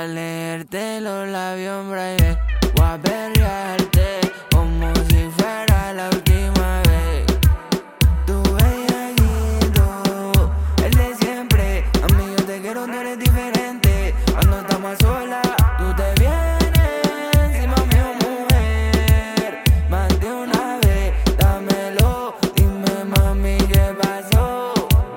leerte los labios, baby. Voy a perrearte como si fuera la última vez. Tu bellaquito, el de siempre. A mí yo te quiero, tú eres diferente. Cuando estamos a solas, tú te vienes encima mío, mujer. Más de una vez, dámelo. Dime, mami, ¿qué pasó?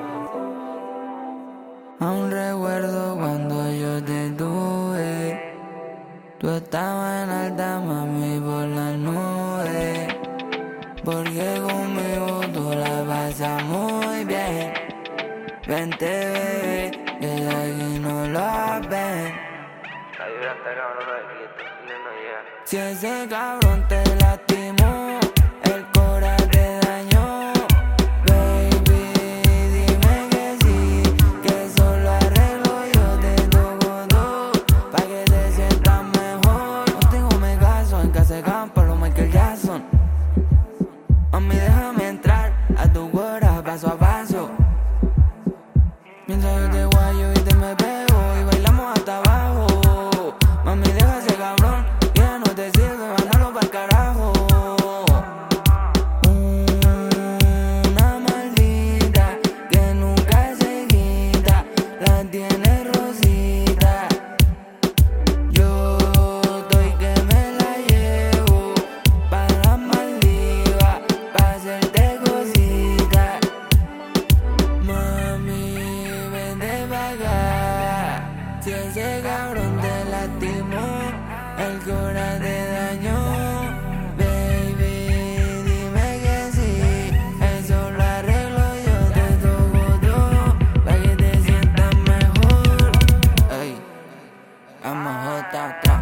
Aún recuerdo cuando yo te tuve. Tú estabas en alta, mami, por las nubes. Porque conmigo tú la pasas muy bien. Vente, bebé, que de aquí no lo ven. La vibra está cabrona aquí, no llega. Si ese cabrón te lastimó, el cora te dañó, baby, dime que sí, que eso lo arreglo, yo te toco todo, pa' que te sientas mejor. Contigo me caso, en casa de campo, los Michael Jackson. Mami, déjame entrar a tu cora paso a paso. Mientras yo te guayo y te me pego y bailamos hasta abajo. Mami, deja ese cabrón, que ya no te sirve, mándalo pa'l carajo. Una maldita que nunca se quita, la tiene rosita. Yo estoy que me la llevo pa' las Maldivas, pa' hacerte cositas. Mami, vente pa' acá. Si ese cabrón te lastimó, el cora te dañó, baby, dime que sí, eso lo arreglo, yo te toco todo, pa' que te sientas mejor. Ey, vamos, J,